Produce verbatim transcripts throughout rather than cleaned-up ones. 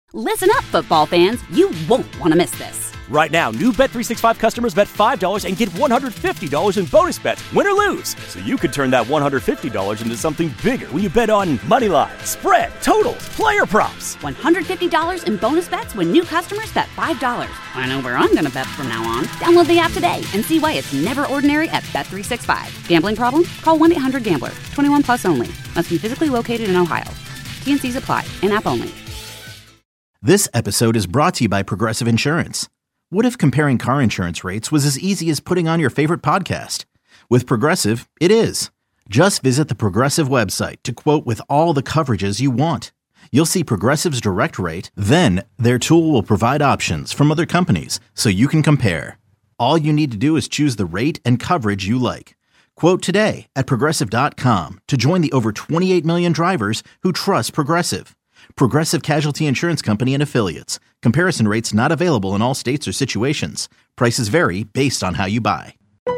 Listen up, football fans. You won't want to miss this. Right now, new Bet three sixty-five customers bet five dollars and get one hundred fifty dollars in bonus bets, win or lose. So you could turn that one hundred fifty dollars into something bigger when you bet on money line, spread, totals, player props. one hundred fifty dollars in bonus bets when new customers bet five dollars. I know where I'm going to bet from now on. Download the app today and see why it's never ordinary at Bet three sixty-five. Gambling problem? Call one eight hundred gambler. twenty-one plus only. Must be physically located in Ohio. T and C's apply. In-app only. This episode is brought to you by Progressive Insurance. What if comparing car insurance rates was as easy as putting on your favorite podcast? With Progressive, it is. Just visit the Progressive website to quote with all the coverages you want. You'll see Progressive's direct rate, then their tool will provide options from other companies so you can compare. All you need to do is choose the rate and coverage you like. Quote today at Progressive dot com to join the over twenty-eight million drivers who trust Progressive. Progressive Casualty Insurance Company and Affiliates. Comparison rates not available in all states or situations. Prices vary based on how you buy.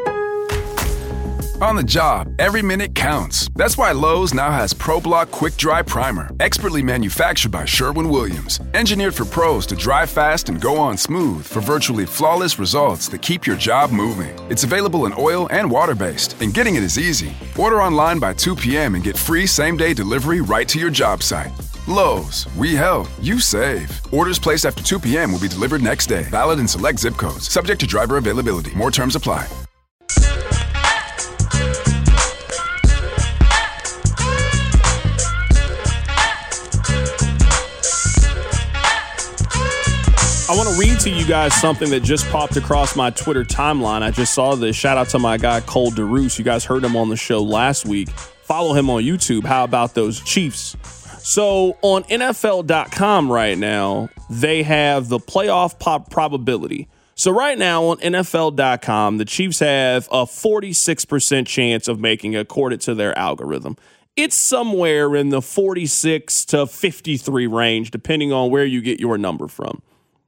On the job, every minute counts. That's why Lowe's now has ProBlock Quick Dry Primer, expertly manufactured by Sherwin-Williams. Engineered for pros to dry fast and go on smooth for virtually flawless results that keep your job moving. It's available in oil and water-based, and getting it is easy. Order online by two p.m. and get free same-day delivery right to your job site. Lowe's, we help, you save. Orders placed after two p.m. will be delivered next day. Valid in select zip codes. Subject to driver availability. More terms apply. I want to read to you guys something that just popped across my Twitter timeline. I just saw this. Shout out to my guy, Cole DeRoos. You guys heard him on the show last week. Follow him on YouTube. How about those Chiefs? So on N F L dot com right now, they have the playoff pop probability. So right now on N F L dot com, the Chiefs have a forty-six percent chance of making it according to their algorithm. It's somewhere in the forty-six to fifty-three range, depending on where you get your number from.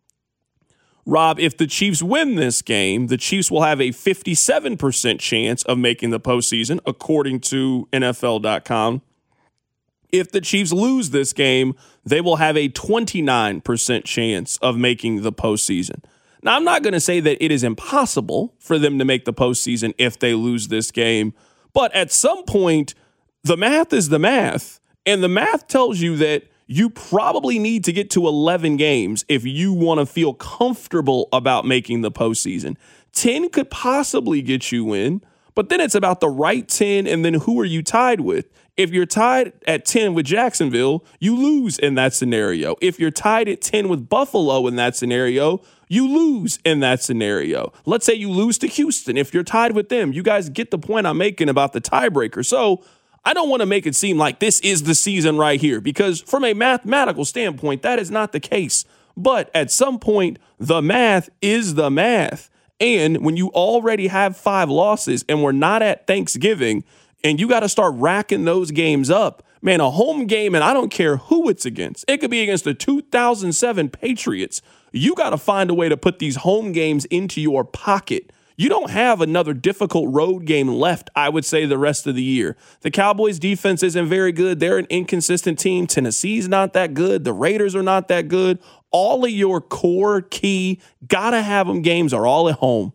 Rob, if the Chiefs win this game, the Chiefs will have a fifty-seven percent chance of making the postseason, according to N F L dot com. If the Chiefs lose this game, they will have a twenty-nine percent chance of making the postseason. Now, I'm not going to say that it is impossible for them to make the postseason if they lose this game, but at some point, the math is the math, and the math tells you that you probably need to get to eleven games if you want to feel comfortable about making the postseason. ten could possibly get you in, but then it's about the right ten, and then who are you tied with? If you're tied at ten with Jacksonville, you lose in that scenario. If you're tied at ten with Buffalo in that scenario, you lose in that scenario. Let's say you lose to Houston. If you're tied with them, you guys get the point I'm making about the tiebreaker. So I don't want to make it seem like this is the season right here, because from a mathematical standpoint, that is not the case. But at some point, the math is the math. And when you already have five losses and we're not at Thanksgiving, and you got to start racking those games up, man, a home game, and I don't care who it's against. It could be against the two thousand seven Patriots. You got to find a way to put these home games into your pocket. You don't have another difficult road game left, I would say, the rest of the year. The Cowboys' defense isn't very good. They're an inconsistent team. Tennessee's not that good. The Raiders are not that good. All of your core key, gotta have them games are all at home.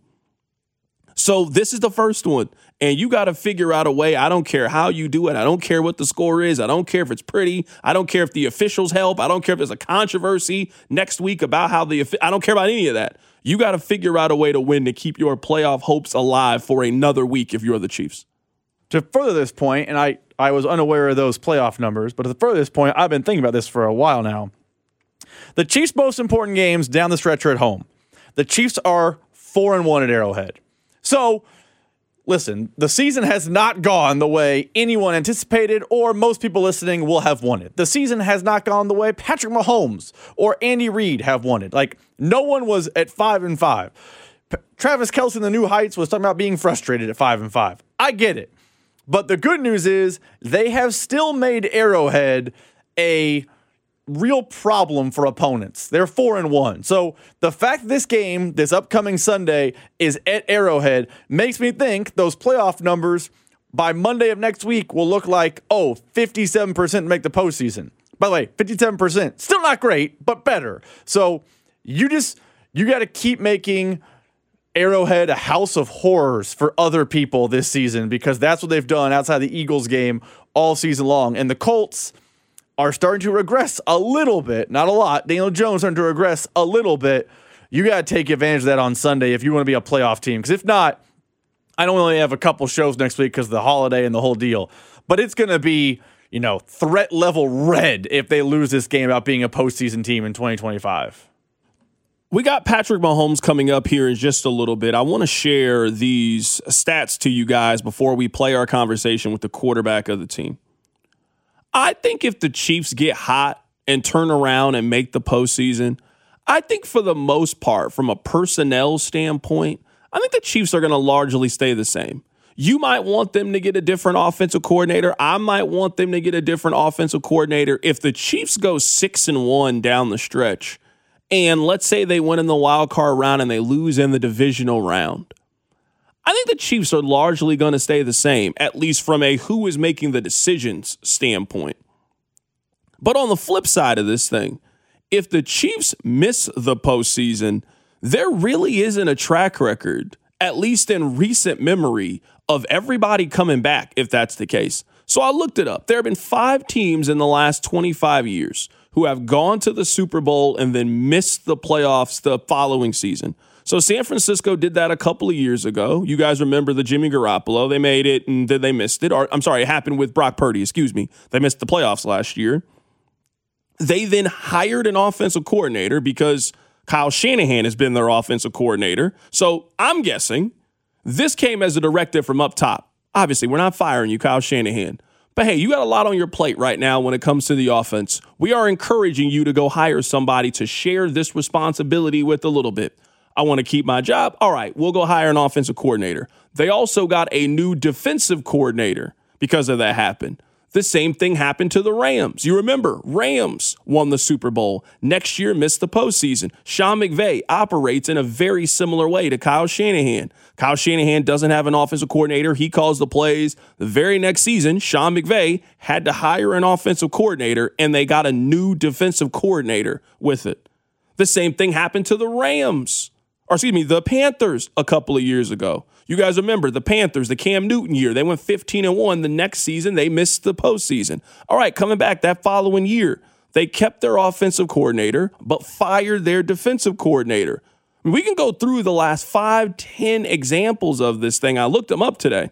So this is the first one, and you got to figure out a way. I don't care how you do it. I don't care what the score is. I don't care if it's pretty. I don't care if the officials help. I don't care if there's a controversy next week about how the – I don't care about any of that. You got to figure out a way to win to keep your playoff hopes alive for another week if you're the Chiefs. To further this point, and I, I was unaware of those playoff numbers, but to further this point, I've been thinking about this for a while now. The Chiefs' most important games down the stretch are at home. The Chiefs are four and one at Arrowhead. So, listen, the season has not gone the way anyone anticipated or most people listening will have wanted. The season has not gone the way Patrick Mahomes or Andy Reid have wanted. Like, no one was at five and five. P- Travis Kelce in the New Heights was talking about being frustrated at five and five. I get it. But the good news is they have still made Arrowhead a real problem for opponents. They're four and one. So the fact that this game, this upcoming Sunday, is at Arrowhead makes me think those playoff numbers by Monday of next week will look like, oh, fifty-seven percent make the postseason. By the way, fifty-seven percent, still not great, but better. So you just, you got to keep making Arrowhead a house of horrors for other people this season, because that's what they've done outside the Eagles game all season long. And the Colts are starting to regress a little bit, not a lot. Daniel Jones starting to regress a little bit. You got to take advantage of that on Sunday if you want to be a playoff team, because if not, I don't only have a couple shows next week because of the holiday and the whole deal, but it's going to be, you know, threat level red if they lose this game about being a postseason team in twenty twenty-five. We got Patrick Mahomes coming up here in just a little bit. I want to share these stats to you guys before we play our conversation with the quarterback of the team. I think if the Chiefs get hot and turn around and make the postseason, I think for the most part, from a personnel standpoint, I think the Chiefs are going to largely stay the same. You might want them to get a different offensive coordinator. I might want them to get a different offensive coordinator. If the Chiefs go six and one down the stretch, and let's say they win in the wild card round and they lose in the divisional round, I think the Chiefs are largely going to stay the same, at least from a who is making the decisions standpoint. But on the flip side of this thing, if the Chiefs miss the postseason, there really isn't a track record, at least in recent memory, of everybody coming back if that's the case. So I looked it up. There have been five teams in the last twenty-five years who have gone to the Super Bowl and then missed the playoffs the following season. So San Francisco did that a couple of years ago. You guys remember the Jimmy Garoppolo. They made it and then they missed it. Or I'm sorry, it happened with Brock Purdy, excuse me. They missed the playoffs last year. They then hired an offensive coordinator because Kyle Shanahan has been their offensive coordinator. So I'm guessing this came as a directive from up top. Obviously, we're not firing you, Kyle Shanahan. But hey, you got a lot on your plate right now when it comes to the offense. We are encouraging you to go hire somebody to share this responsibility with a little bit. I want to keep my job. All right, we'll go hire an offensive coordinator. They also got a new defensive coordinator because of that happened. The same thing happened to the Rams. You remember, Rams won the Super Bowl. Next year, missed the postseason. Sean McVay operates in a very similar way to Kyle Shanahan. Kyle Shanahan doesn't have an offensive coordinator. He calls the plays. The very next season, Sean McVay had to hire an offensive coordinator, and they got a new defensive coordinator with it. The same thing happened to the Rams, or excuse me, the Panthers a couple of years ago. You guys remember the Panthers, the Cam Newton year. They went fifteen and one. The next season, they missed the postseason. All right, coming back that following year, they kept their offensive coordinator, but fired their defensive coordinator. I mean, we can go through the last five, ten examples of this thing. I looked them up today.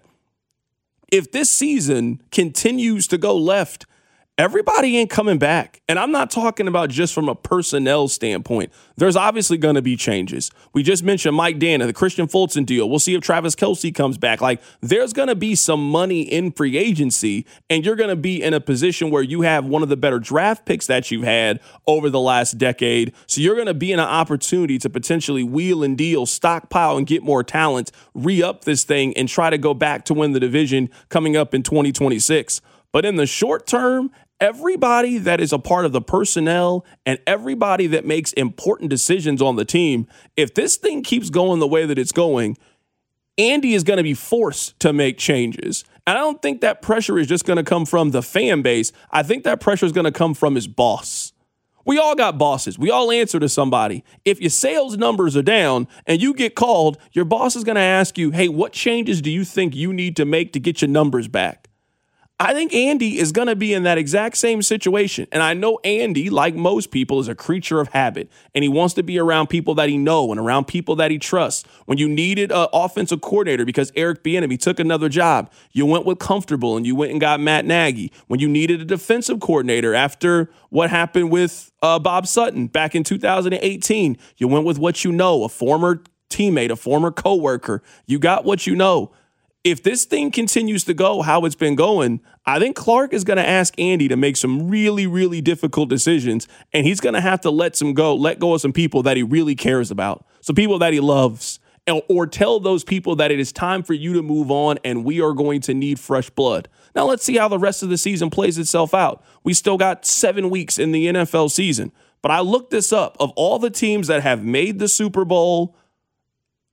If this season continues to go left, everybody ain't coming back. And I'm not talking about just from a personnel standpoint. There's obviously going to be changes. We just mentioned Mike Dana, the Christian Fulton deal. We'll see if Travis Kelce comes back. Like, there's going to be some money in free agency, and you're going to be in a position where you have one of the better draft picks that you've had over the last decade. So you're going to be in an opportunity to potentially wheel and deal, stockpile, and get more talent, re-up this thing, and try to go back to win the division coming up in twenty twenty-six. But in the short term, everybody that is a part of the personnel and everybody that makes important decisions on the team, if this thing keeps going the way that it's going, Andy is going to be forced to make changes. And I don't think that pressure is just going to come from the fan base. I think that pressure is going to come from his boss. We all got bosses. We all answer to somebody. If your sales numbers are down and you get called, your boss is going to ask you, hey, what changes do you think you need to make to get your numbers back? I think Andy is going to be in that exact same situation. And I know Andy, like most people, is a creature of habit. And he wants to be around people that he knows and around people that he trusts. When you needed an offensive coordinator because Eric Bieniemy took another job, you went with comfortable and you went and got Matt Nagy. When you needed a defensive coordinator after what happened with uh, Bob Sutton back in two thousand eighteen, you went with what you know, a former teammate, a former coworker. You got what you know. If this thing continues to go how it's been going, I think Clark is going to ask Andy to make some really, really difficult decisions, and he's going to have to let some go, let go of some people that he really cares about, some people that he loves, or, or tell those people that it is time for you to move on, and we are going to need fresh blood. Now let's see how the rest of the season plays itself out. We still got seven weeks in the N F L season, but I looked this up. Of all the teams that have made the Super Bowl,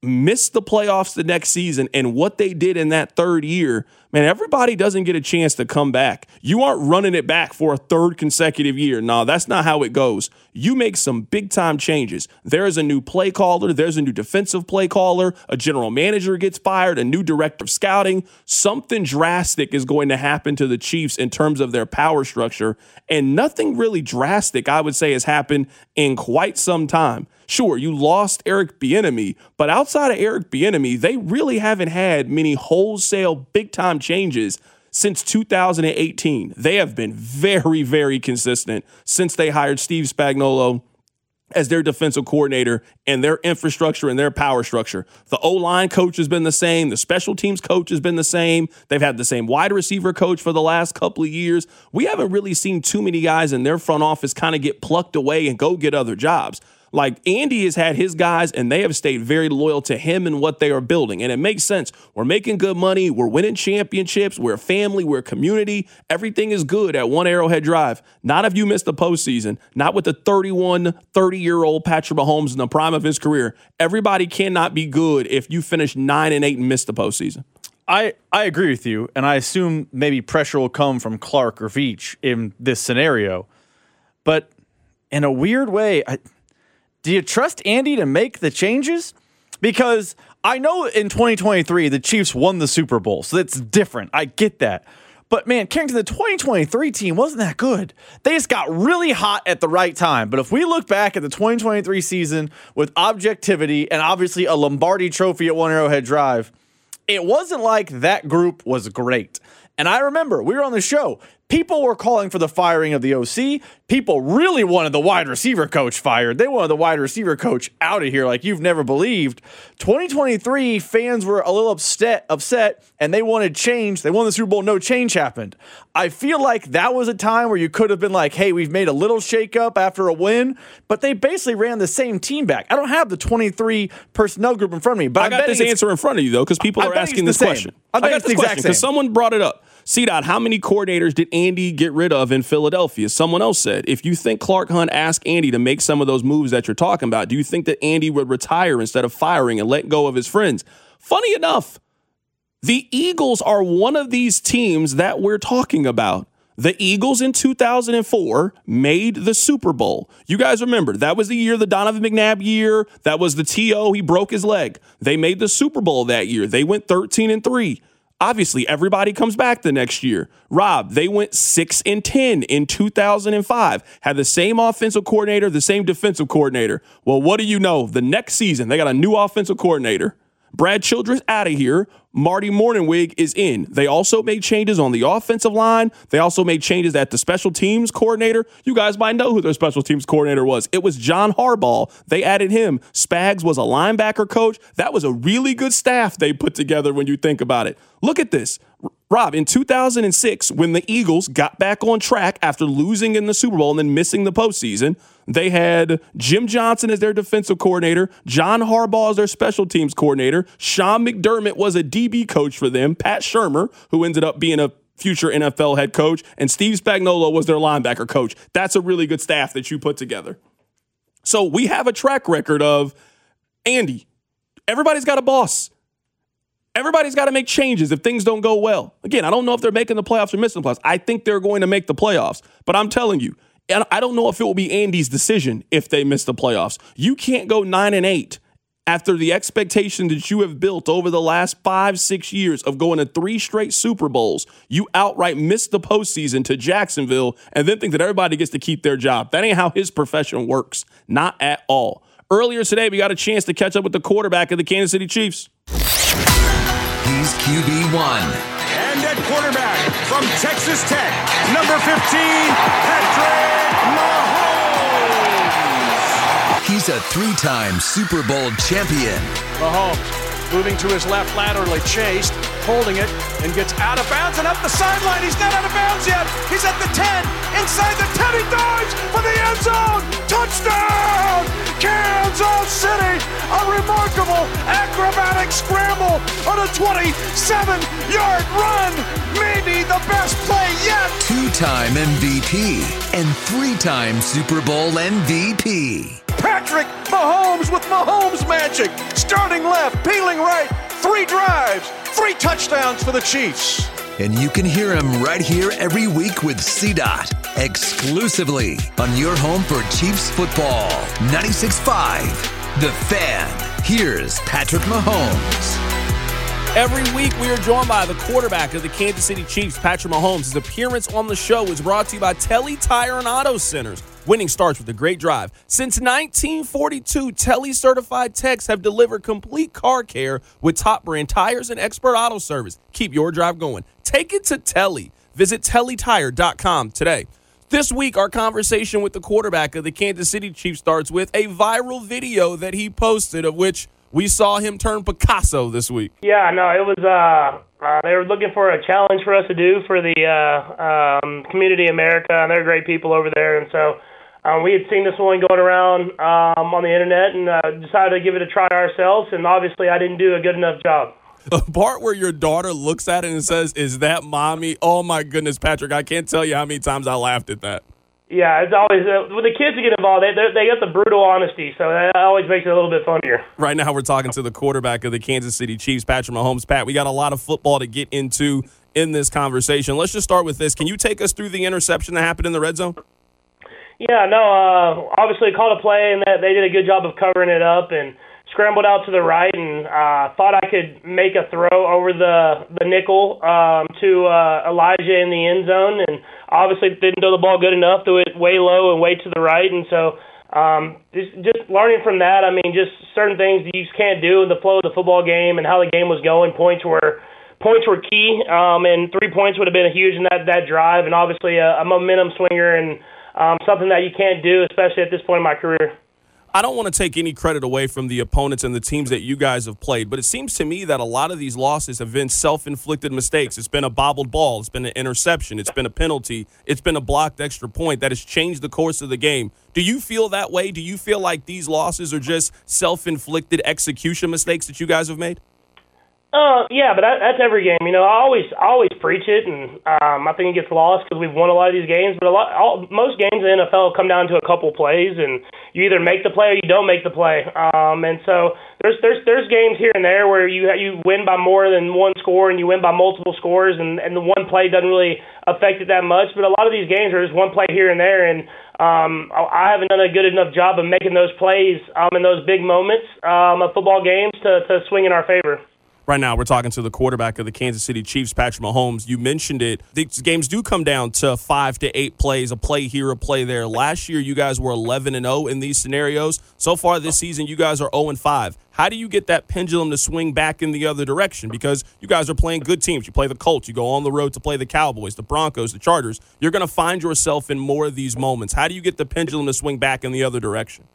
miss the playoffs the next season and what they did in that third year, man, everybody doesn't get a chance to come back. You aren't running it back for a third consecutive year. No, that's not how it goes. You make some big-time changes. There's a new play caller. There's a new defensive play caller. A general manager gets fired. A new director of scouting. Something drastic is going to happen to the Chiefs in terms of their power structure, and nothing really drastic, I would say, has happened in quite some time. Sure, you lost Eric Bieniemy, but outside of Eric Bieniemy, they really haven't had many wholesale big-time changes since two thousand eighteen. They have been very, very consistent since they hired Steve Spagnuolo as their defensive coordinator, and their infrastructure and their power structure. The O-line coach has been the same. The special teams coach has been the same. They've had the same wide receiver coach for the last couple of years. We haven't really seen too many guys in their front office kind of get plucked away and go get other jobs. Like, Andy has had his guys, and they have stayed very loyal to him and what they are building. And it makes sense. We're making good money. We're winning championships. We're a family. We're a community. Everything is good at One Arrowhead Drive. Not if you miss the postseason. Not with the thirty-one, thirty-year-old Patrick Mahomes in the prime of his career. Everybody cannot be good if you finish nine and eight and miss the postseason. I, I agree with you, and I assume maybe pressure will come from Clark or Veach in this scenario. But in a weird way, I... do you trust Andy to make the changes? Because I know in twenty twenty-three, the Chiefs won the Super Bowl, so that's different. I get that. But, man, Carrington, the twenty twenty-three team wasn't that good. They just got really hot at the right time. But if we look back at the twenty twenty-three season with objectivity and obviously a Lombardi trophy at One Arrowhead Drive, it wasn't like that group was great. And I remember we were on the show. People were calling for the firing of the O C. People really wanted the wide receiver coach fired. They wanted the wide receiver coach out of here like you've never believed. twenty twenty-three fans were a little upset, upset, and they wanted change. They won the Super Bowl. No change happened. I feel like that was a time where you could have been like, hey, we've made a little shakeup after a win, but they basically ran the same team back. I don't have the twenty-three personnel group in front of me, but I got this answer in front of you, though, because people are asking this question. I got this question because someone brought it up. C-Dot, how many coordinators did Andy get rid of in Philadelphia? Someone else said, if you think Clark Hunt asked Andy to make some of those moves that you're talking about, do you think that Andy would retire instead of firing and let go of his friends? Funny enough, the Eagles are one of these teams that we're talking about. The Eagles in two thousand four made the Super Bowl. You guys remember, that was the year, the Donovan McNabb year. That was the T O He broke his leg. They made the Super Bowl that year. They went thirteen and three. Obviously, everybody comes back the next year. Rob, they went six and ten in two thousand five. Had the same offensive coordinator, the same defensive coordinator. Well, what do you know? The next season, they got a new offensive coordinator. Brad Childress out of here. Marty Mornhinweg is in. They also made changes on the offensive line. They also made changes at the special teams coordinator. You guys might know who their special teams coordinator was. It was John Harbaugh. They added him. Spags was a linebacker coach. That was a really good staff they put together when you think about it. Look at this. Rob, in two thousand six, when the Eagles got back on track after losing in the Super Bowl and then missing the postseason, they had Jim Johnson as their defensive coordinator, John Harbaugh as their special teams coordinator, Sean McDermott was a D B coach for them, Pat Shurmur, who ended up being a future N F L head coach, and Steve Spagnuolo was their linebacker coach. That's a really good staff that you put together. So we have a track record of, Andy, everybody's got a boss. Everybody's got to make changes if things don't go well. Again, I don't know if they're making the playoffs or missing the playoffs. I think they're going to make the playoffs. But I'm telling you, I don't know if it will be Andy's decision if they miss the playoffs. You can't go nine and eight after the expectation that you have built over the last five, six years of going to three straight Super Bowls. You outright miss the postseason to Jacksonville and then think that everybody gets to keep their job. That ain't how his profession works. Not at all. Earlier today, we got a chance to catch up with the quarterback of the Kansas City Chiefs. He's Q B one. And at quarterback from Texas Tech, number fifteen, Patrick Mahomes. He's a three-time Super Bowl champion. Mahomes moving to his left laterally, chased, holding it, and gets out of bounds and up the sideline. He's not out of bounds yet. He's at the ten, inside the ten. He dives for the end zone. Touchdown, Kansas City. A remarkable acrobatic scramble on a twenty-seven-yard run. Maybe the best play yet. Two-time M V P and three-time Super Bowl M V P. Patrick Patrick Mahomes with Mahomes magic. Starting left, peeling right, three drives, three touchdowns for the Chiefs. And you can hear him right here every week with C DOT, exclusively on your home for Chiefs football. ninety-six point five, The Fan. Here's Patrick Mahomes. Every week, we are joined by the quarterback of the Kansas City Chiefs, Patrick Mahomes. His appearance on the show is brought to you by Telly Tire and Auto Centers. Winning starts with a great drive. Since nineteen forty-two, Telly-certified techs have delivered complete car care with top-brand tires and expert auto service. Keep your drive going. Take it to Telly. Visit telly tire dot com today. This week, our conversation with the quarterback of the Kansas City Chiefs starts with a viral video that he posted, of which we saw him turn Picasso this week. Yeah, no, it was, uh, uh, they were looking for a challenge for us to do for the uh, um, Community America, and they're great people over there. And so um, we had seen this one going around um, on the internet and uh, decided to give it a try ourselves, and obviously I didn't do a good enough job. The part where your daughter looks at it and says, "Is that mommy?" Oh, my goodness, Patrick, I can't tell you how many times I laughed at that. Yeah, it's always uh, when the kids get involved, they they get the brutal honesty, so that always makes it a little bit funnier. Right now, we're talking to the quarterback of the Kansas City Chiefs, Patrick Mahomes. Pat, we got a lot of football to get into in this conversation. Let's just start with this. Can you take us through the interception that happened in the red zone? Yeah, no, uh, obviously called a play, and that they did a good job of covering it up and scrambled out to the right, and uh, thought I could make a throw over the the nickel um, to uh, Elijah in the end zone, and obviously didn't throw the ball good enough, threw it way low and way to the right, and so um, just, just learning from that, I mean, just certain things you just can't do in the flow of the football game and how the game was going. Points were points were key, um, and three points would have been huge in that, that drive, and obviously a, a momentum swinger and um, something that you can't do, especially at this point in my career. I don't want to take any credit away from the opponents and the teams that you guys have played, but it seems to me that a lot of these losses have been self-inflicted mistakes. It's been a bobbled ball. It's been an interception. It's been a penalty. It's been a blocked extra point that has changed the course of the game. Do you feel that way? Do you feel like these losses are just self-inflicted execution mistakes that you guys have made? Uh, yeah, but that, that's every game. You know, I always, I always preach it, and um, I think it gets lost because we've won a lot of these games. But a lot, all, most games in the N F L come down to a couple plays, and you either make the play or you don't make the play. Um, and so there's, there's, there's games here and there where you you win by more than one score, and you win by multiple scores, and, and the one play doesn't really affect it that much. But a lot of these games are just one play here and there, and um, I haven't done a good enough job of making those plays um, in those big moments um, of football games to, to swing in our favor. Right now, we're talking to the quarterback of the Kansas City Chiefs, Patrick Mahomes. You mentioned it. These games do come down to five to eight plays, a play here, a play there. Last year, you guys were eleven and oh in these scenarios. So far this season, you guys are oh and five. How do you get that pendulum to swing back in the other direction? Because you guys are playing good teams. You play the Colts. You go on the road to play the Cowboys, the Broncos, the Chargers. You're going to find yourself in more of these moments. How do you get the pendulum to swing back in the other direction?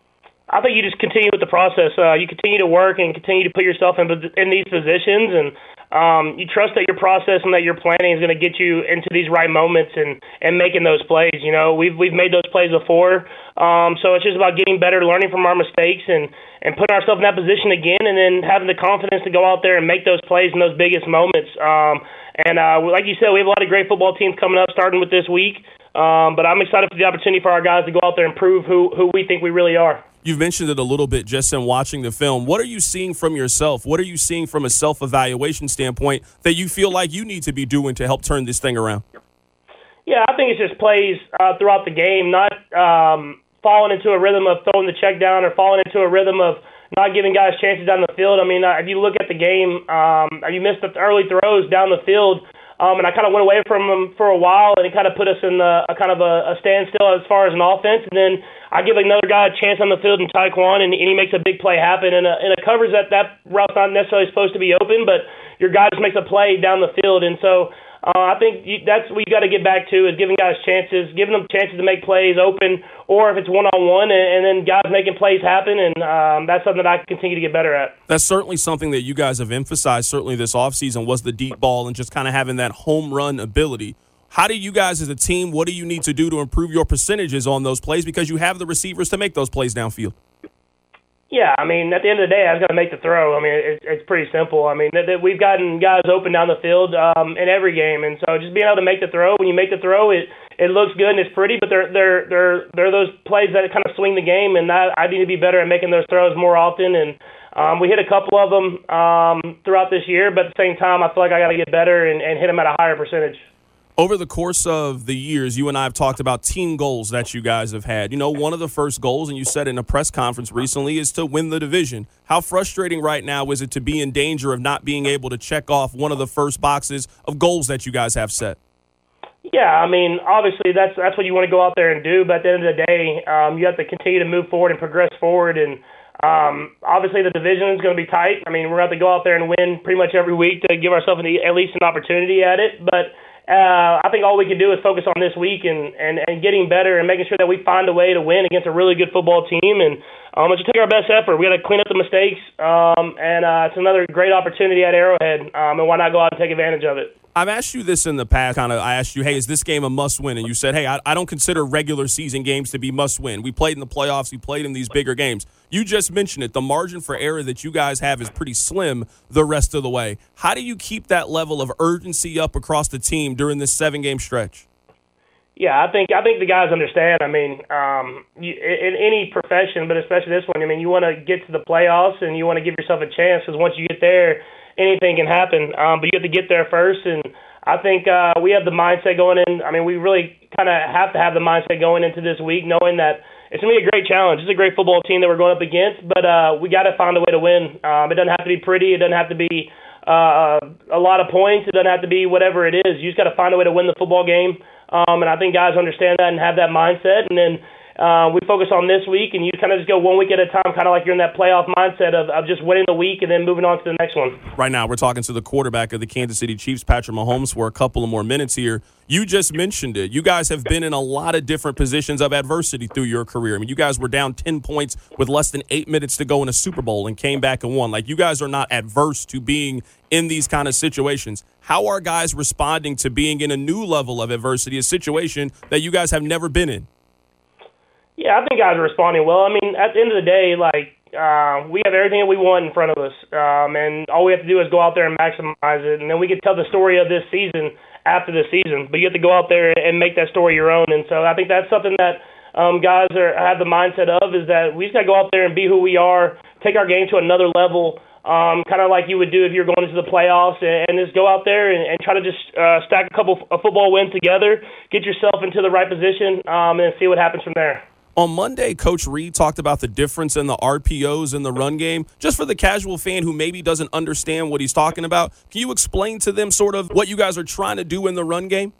I think you just continue with the process. Uh, you continue to work and continue to put yourself in in these positions, and um, you trust that your process and that your planning is going to get you into these right moments and, and making those plays. You know, we've we've made those plays before, um, so it's just about getting better, learning from our mistakes, and, and putting ourselves in that position again, and then having the confidence to go out there and make those plays in those biggest moments. Um, and uh, like you said, we have a lot of great football teams coming up, starting with this week. Um, but I'm excited for the opportunity for our guys to go out there and prove who, who we think we really are. You've mentioned it a little bit just in watching the film. What are you seeing from yourself? What are you seeing from a self-evaluation standpoint that you feel like you need to be doing to help turn this thing around? Yeah, I think it's just plays uh, throughout the game, not um, falling into a rhythm of throwing the check down or falling into a rhythm of not giving guys chances down the field. I mean, uh, if you look at the game, um, you missed the early throws down the field. Um, and I kind of went away from him for a while, and it kind of put us in a, a kind of a, a standstill as far as an offense. And then I give another guy a chance on the field in Taekwon, and, and he makes a big play happen. And, a, and it covers that that route's not necessarily supposed to be open, but your guy just makes a play down the field. And so uh, I think you, that's what you got to get back to, is giving guys chances, giving them chances to make plays open, or if it's one-on-one, and, and then guys making plays happen. And um, that's something that I continue to get better at. That's certainly something that you guys have emphasized, certainly this offseason, was the deep ball and just kind of having that home run ability. How do you guys as a team, what do you need to do to improve your percentages on those plays, because you have the receivers to make those plays downfield? Yeah, I mean, at the end of the day, I was going to make the throw. I mean, it, it's pretty simple. I mean, th- th- we've gotten guys open down the field um, in every game, and so just being able to make the throw, when you make the throw, it it looks good and it's pretty, but they're they're they're they're those plays that kind of swing the game, and I, I need to be better at making those throws more often. And um, we hit a couple of them um, throughout this year, but at the same time, I feel like I got to get better and, and hit them at a higher percentage. Over the course of the years, you and I have talked about team goals that you guys have had. You know, one of the first goals, and you said in a press conference recently, is to win the division. How frustrating right now is it to be in danger of not being able to check off one of the first boxes of goals that you guys have set? Yeah, I mean, obviously that's that's what you want to go out there and do, but at the end of the day, um, you have to continue to move forward and progress forward, and um, obviously the division is going to be tight. I mean, we're going to have to go out there and win pretty much every week to give ourselves an, at least an opportunity at it, but Uh, I think all we can do is focus on this week and, and, and getting better and making sure that we find a way to win against a really good football team. And um, let's just take our best effort. We got to clean up the mistakes, um, and uh, it's another great opportunity at Arrowhead. Um, and why not go out and take advantage of it? I've asked you this in the past. Kind of, I asked you, hey, is this game a must-win? And you said, hey, I, I don't consider regular season games to be must-win. We played in the playoffs. We played in these bigger games. You just mentioned it. The margin for error that you guys have is pretty slim the rest of the way. How do you keep that level of urgency up across the team during this seven-game stretch? Yeah, I think I think the guys understand. I mean, um, you, in any profession, but especially this one, I mean, you want to get to the playoffs and you want to give yourself a chance, because once you get there, anything can happen, um, but you have to get there first. And I think uh, we have the mindset going in. I mean, we really kind of have to have the mindset going into this week, knowing that it's going to be a great challenge. It's a great football team that we're going up against, but uh, we got to find a way to win. Um, it doesn't have to be pretty. It doesn't have to be uh, a lot of points. It doesn't have to be whatever it is. You just got to find a way to win the football game, um, and I think guys understand that and have that mindset. And then Uh, we focus on this week, and you kind of just go one week at a time, kind of like you're in that playoff mindset of, of just winning the week and then moving on to the next one. Right now, we're talking to the quarterback of the Kansas City Chiefs, Patrick Mahomes, for a couple of more minutes here. You just mentioned it. You guys have been in a lot of different positions of adversity through your career. I mean, you guys were down ten points with less than eight minutes to go in a Super Bowl and came back and won. Like, you guys are not adverse to being in these kind of situations. How are guys responding to being in a new level of adversity, a situation that you guys have never been in? Yeah, I think guys are responding well. I mean, at the end of the day, like, uh, we have everything that we want in front of us, um, and all we have to do is go out there and maximize it, and then we can tell the story of this season after the season. But you have to go out there and make that story your own, and so I think that's something that um, guys are have the mindset of, is that we just got to go out there and be who we are, take our game to another level, um, kind of like you would do if you're going into the playoffs, and, and just go out there and, and try to just uh, stack a couple of football wins together, get yourself into the right position, um, and see what happens from there. On Monday, Coach Reed talked about the difference in the R P Os in the run game. Just for the casual fan who maybe doesn't understand what he's talking about, can you explain to them sort of what you guys are trying to do in the run game?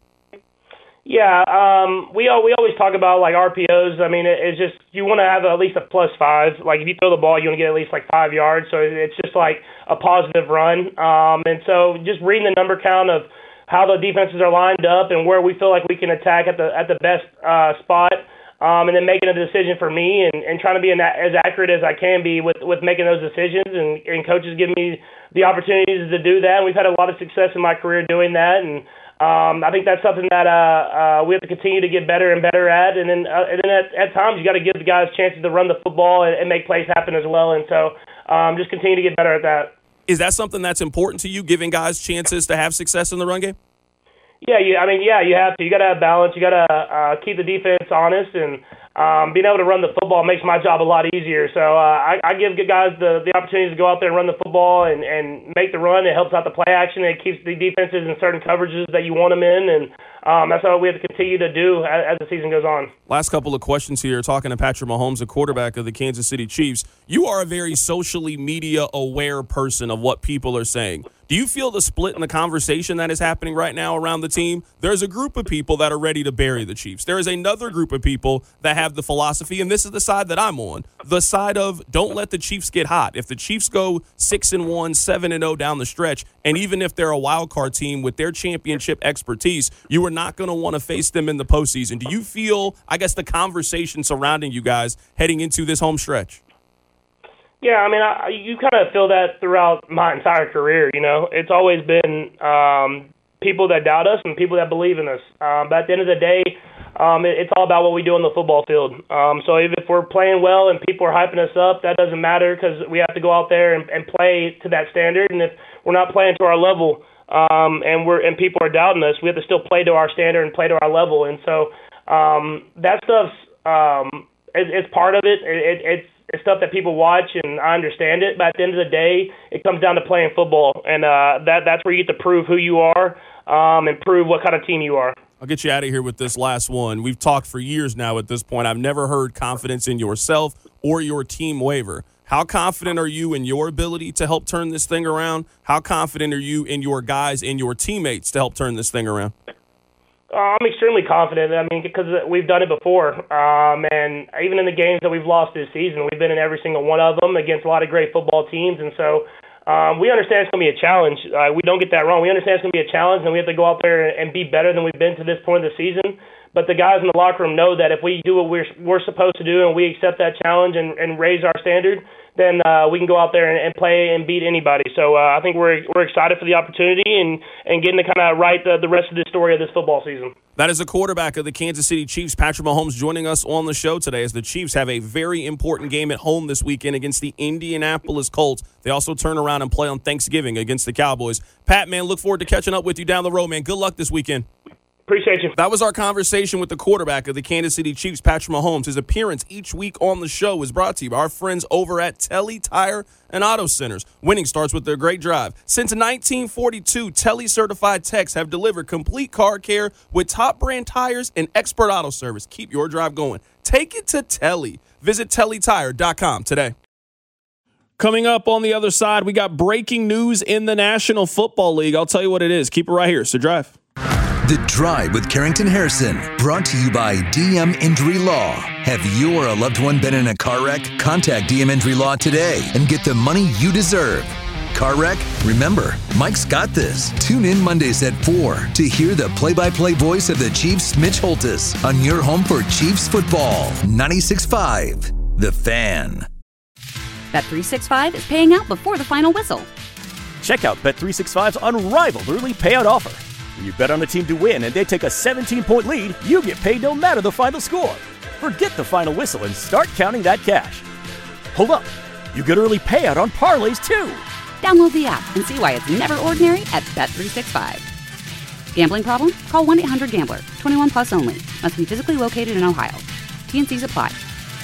Yeah, um, we we always talk about, like, R P Os. I mean, it, it's just you want to have at least a plus five. Like, if you throw the ball, you want to get at least, like, five yards. So it's just, like, a positive run. Um, and so just reading the number count of how the defenses are lined up and where we feel like we can attack at the at the best uh, spot, Um, and then making a decision for me and, and trying to be an, as accurate as I can be with, with making those decisions, and, and coaches give me the opportunities to do that. And we've had a lot of success in my career doing that, and um, I think that's something that uh, uh, we have to continue to get better and better at. And then, uh, and then at, at times you got to give the guys chances to run the football and, and make plays happen as well. And so um, just continue to get better at that. Is that something that's important to you, giving guys chances to have success in the run game? Yeah, you, I mean, yeah, you have to. You got to have balance. You got to uh, keep the defense honest, and um, being able to run the football makes my job a lot easier. So uh, I, I give good guys the, the opportunity to go out there and run the football and, and make the run. It helps out the play action. It keeps the defenses in certain coverages that you want them in, and um, that's what we have to continue to do as, as the season goes on. Last couple of questions here. Talking to Patrick Mahomes, the quarterback of the Kansas City Chiefs. You are a very socially media aware person of what people are saying. Do you feel the split in the conversation that is happening right now around the team? There's a group of people that are ready to bury the Chiefs. There is another group of people that have the philosophy, and this is the side that I'm on, the side of don't let the Chiefs get hot. If the Chiefs go six and one, seven and oh down the stretch, and even if they're a wild card team with their championship expertise, you are not going to want to face them in the postseason. Do you feel, I guess, the conversation surrounding you guys heading into this home stretch? Yeah, I mean, I, you kind of feel that throughout my entire career, you know. It's always been um, people that doubt us and people that believe in us. Um, but at the end of the day, um, it, it's all about what we do on the football field. Um, so even if we're playing well and people are hyping us up, that doesn't matter, because we have to go out there and, and play to that standard. And if we're not playing to our level, um, and we're and people are doubting us, we have to still play to our standard and play to our level. And so um, that stuff's um, it, it's part of it. it, it it's It's stuff that people watch, and I understand it. But at the end of the day, it comes down to playing football, and uh, that that's where you get to prove who you are um, and prove what kind of team you are. I'll get you out of here with this last one. We've talked for years now at this point. I've never heard confidence in yourself or your team waver. How confident are you in your ability to help turn this thing around? How confident are you in your guys and your teammates to help turn this thing around? Uh, I'm extremely confident. I mean, because we've done it before, um, and even in the games that we've lost this season, we've been in every single one of them against a lot of great football teams, and so um, we understand it's going to be a challenge. Uh, we don't get that wrong. We understand it's going to be a challenge, and we have to go out there and be better than we've been to this point of the season. But the guys in the locker room know that if we do what we're we're supposed to do and we accept that challenge and, and raise our standard, then uh, we can go out there and, and play and beat anybody. So uh, I think we're we're excited for the opportunity and, and getting to kind of write the, the rest of the story of this football season. That is the quarterback of the Kansas City Chiefs, Patrick Mahomes, joining us on the show today as the Chiefs have a very important game at home this weekend against the Indianapolis Colts. They also turn around and play on Thanksgiving against the Cowboys. Pat, man, look forward to catching up with you down the road, man. Good luck this weekend. Appreciate you. That was our conversation with the quarterback of the Kansas City Chiefs, Patrick Mahomes. His appearance each week on the show is brought to you by our friends over at Telly Tire and Auto Centers. Winning starts with their great drive. Since nineteen forty-two, Telly certified techs have delivered complete car care with top brand tires and expert auto service. Keep your drive going. Take it to Telly. Visit telly tire dot com today. Coming up on the other side, we got breaking news in the National Football League. I'll tell you what it is. Keep it right here. So drive. The Drive with Carrington Harrison, brought to you by D M Injury Law. Have you or a loved one been in a car wreck? Contact D M Injury Law today and get the money you deserve. Car wreck? Remember, Mike's got this. Tune in Mondays at four to hear the play-by-play voice of the Chiefs, Mitch Holthus, on your home for Chiefs football. ninety-six point five, The Fan. Bet three sixty-five is paying out before the final whistle. Check out Bet three sixty-five's unrivaled early payout offer. When you bet on a team to win and they take a seventeen-point lead, you get paid no matter the final score. Forget the final whistle and start counting that cash. Hold up. You get early payout on parlays, too. Download the app and see why it's never ordinary at Bet three sixty-five. Gambling problem? Call one eight hundred gambler. twenty-one plus only. Must be physically located in Ohio. T N Cs apply.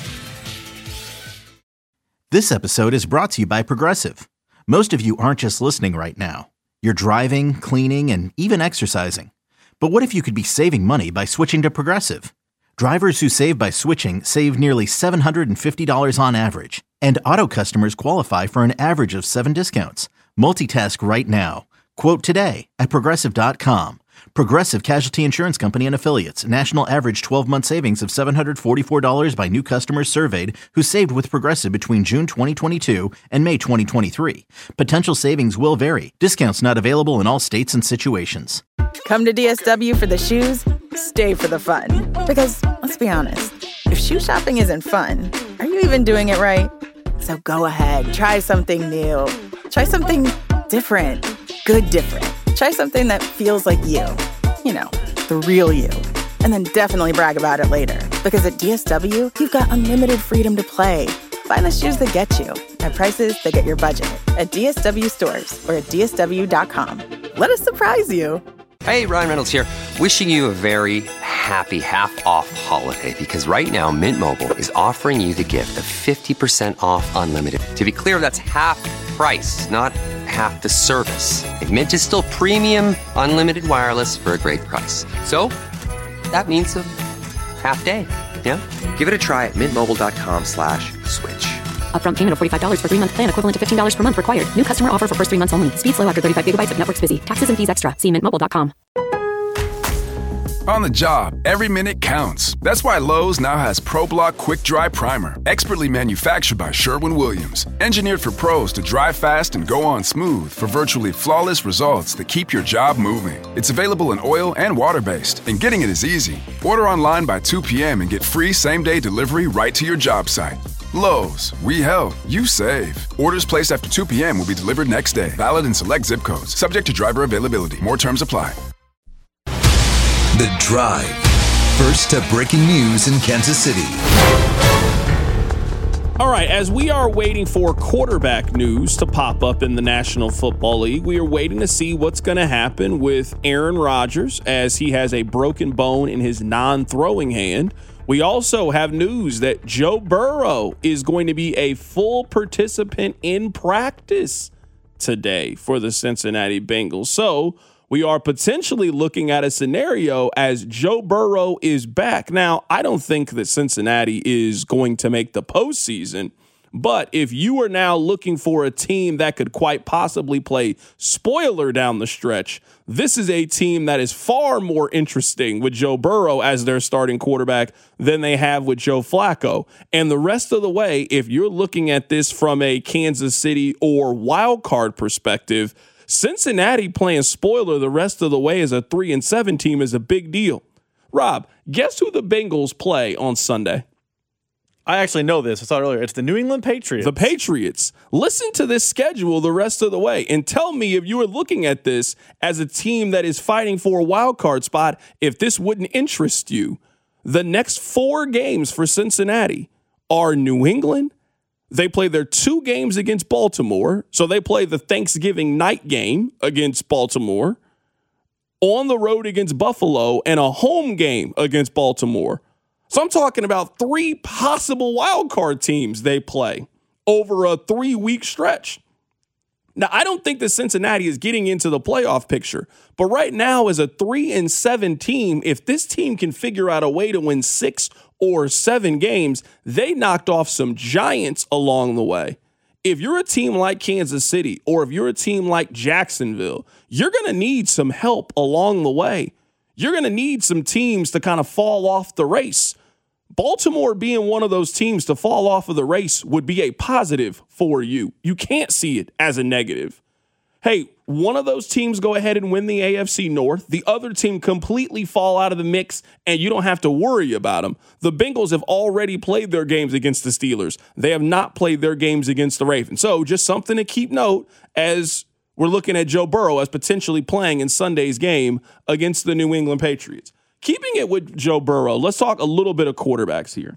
This episode is brought to you by Progressive. Most of you aren't just listening right now. You're driving, cleaning, and even exercising. But what if you could be saving money by switching to Progressive? Drivers who save by switching save nearly seven hundred fifty dollars on average. And auto customers qualify for an average of seven discounts. Multitask right now. Quote today at Progressive dot com. Progressive Casualty Insurance Company and Affiliates. National average twelve-month savings of seven hundred forty-four dollars by new customers surveyed who saved with Progressive between June twenty twenty-two and May twenty twenty-three. Potential savings will vary. Discounts not available in all states and situations. Come to D S W for the shoes, stay for the fun. Because, let's be honest, if shoe shopping isn't fun, are you even doing it right? So go ahead, try something new. Try something different. Good different. Try something that feels like you. You know, the real you. And then definitely brag about it later. Because at D S W, you've got unlimited freedom to play. Find the shoes that get you at prices that get your budget at D S W stores or at D S W dot com. Let us surprise you. Hey, Ryan Reynolds here. Wishing you a very happy half-off holiday because right now Mint Mobile is offering you the gift of fifty percent off unlimited. To be clear, that's half price, not half the service. And Mint is still premium unlimited wireless for a great price. So that means a half day, yeah? Give it a try at mintmobile.com slash switch. Upfront payment of forty-five dollars for three-month plan equivalent to fifteen dollars per month required. New customer offer for first three months only. Speed slow after thirty-five gigabytes if network's busy. Taxes and fees extra. See mint mobile dot com. On the job, every minute counts. That's why Lowe's now has ProBlock Quick Dry Primer, expertly manufactured by Sherwin-Williams. Engineered for pros to dry fast and go on smooth for virtually flawless results that keep your job moving. It's available in oil and water-based, and getting it is easy. Order online by two p.m. and get free same-day delivery right to your job site. Lowe's, we help, you save. Orders placed after two p.m. will be delivered next day. Valid in select zip codes. Subject to driver availability. More terms apply. The Drive. First to breaking news in Kansas City. All right, as we are waiting for quarterback news to pop up in the National Football League, we are waiting to see what's going to happen with Aaron Rodgers as he has a broken bone in his non-throwing hand. We also have news that Joe Burrow is going to be a full participant in practice today for the Cincinnati Bengals. So we are potentially looking at a scenario as Joe Burrow is back. Now, I don't think that Cincinnati is going to make the postseason, but if you are now looking for a team that could quite possibly play spoiler down the stretch, this is a team that is far more interesting with Joe Burrow as their starting quarterback than they have with Joe Flacco. And the rest of the way, if you're looking at this from a Kansas City or wild card perspective, Cincinnati playing spoiler the rest of the way as a three and seven team is a big deal. Rob, guess who the Bengals play on Sunday? I actually know this. I saw it earlier. It's the New England Patriots. The Patriots. Listen to this schedule the rest of the way and tell me if you are looking at this as a team that is fighting for a wild card spot, if this wouldn't interest you. The next four games for Cincinnati are New England. They play their two games against Baltimore. So they play the Thanksgiving night game against Baltimore, on the road against Buffalo, and a home game against Baltimore. So I'm talking about three possible wild card teams they play over a three-week stretch. Now, I don't think that Cincinnati is getting into the playoff picture, but right now as a three and seven team, if this team can figure out a way to win six or seven games, they knocked off some giants along the way. If you're a team like Kansas City or if you're a team like Jacksonville, you're going to need some help along the way. You're going to need some teams to kind of fall off the race. Baltimore being one of those teams to fall off of the race would be a positive for you. You can't see it as a negative. Hey, one of those teams go ahead and win the A F C North. The other team completely fall out of the mix, and you don't have to worry about them. The Bengals have already played their games against the Steelers. They have not played their games against the Ravens. So just something to keep note as we're looking at Joe Burrow as potentially playing in Sunday's game against the New England Patriots. Keeping it with Joe Burrow, let's talk a little bit of quarterbacks here.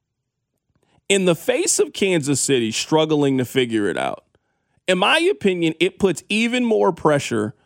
In the face of Kansas City struggling to figure it out, in my opinion, it puts even more pressure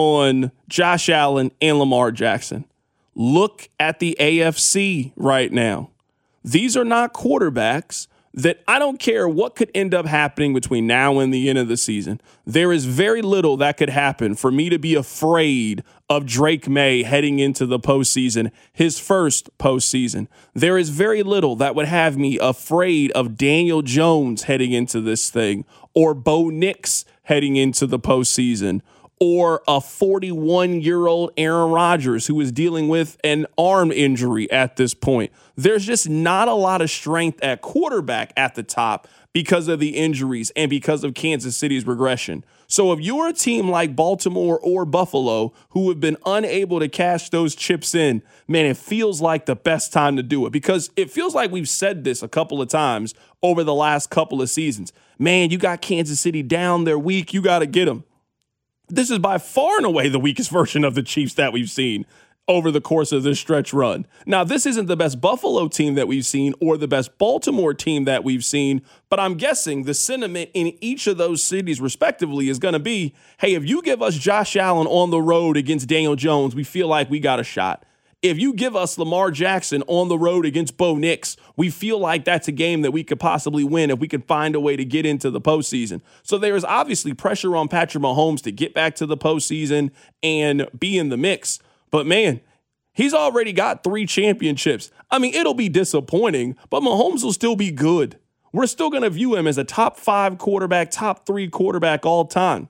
on Josh Allen and Lamar Jackson. Look at the A F C right now. These are not quarterbacks that I don't care what could end up happening between now and the end of the season. There is very little that could happen for me to be afraid of Drake May heading into the postseason, his first postseason. There is very little that would have me afraid of Daniel Jones heading into this thing, or Bo Nix heading into the postseason, or a forty-one-year-old Aaron Rodgers who is dealing with an arm injury at this point. There's just not a lot of strength at quarterback at the top because of the injuries and because of Kansas City's regression. So if you're a team like Baltimore or Buffalo who have been unable to cash those chips in, man, it feels like the best time to do it, because it feels like we've said this a couple of times over the last couple of seasons. Man, you got Kansas City down, they're weak, you got to get them. This is by far and away the weakest version of the Chiefs that we've seen over the course of this stretch run. Now, this isn't the best Buffalo team that we've seen or the best Baltimore team that we've seen, but I'm guessing the sentiment in each of those cities respectively is going to be, hey, if you give us Josh Allen on the road against Daniel Jones, we feel like we got a shot. If you give us Lamar Jackson on the road against Bo Nix, we feel like that's a game that we could possibly win if we could find a way to get into the postseason. So there is obviously pressure on Patrick Mahomes to get back to the postseason and be in the mix. But man, he's already got three championships. I mean, it'll be disappointing, but Mahomes will still be good. We're still going to view him as a top five quarterback, top three quarterback all time.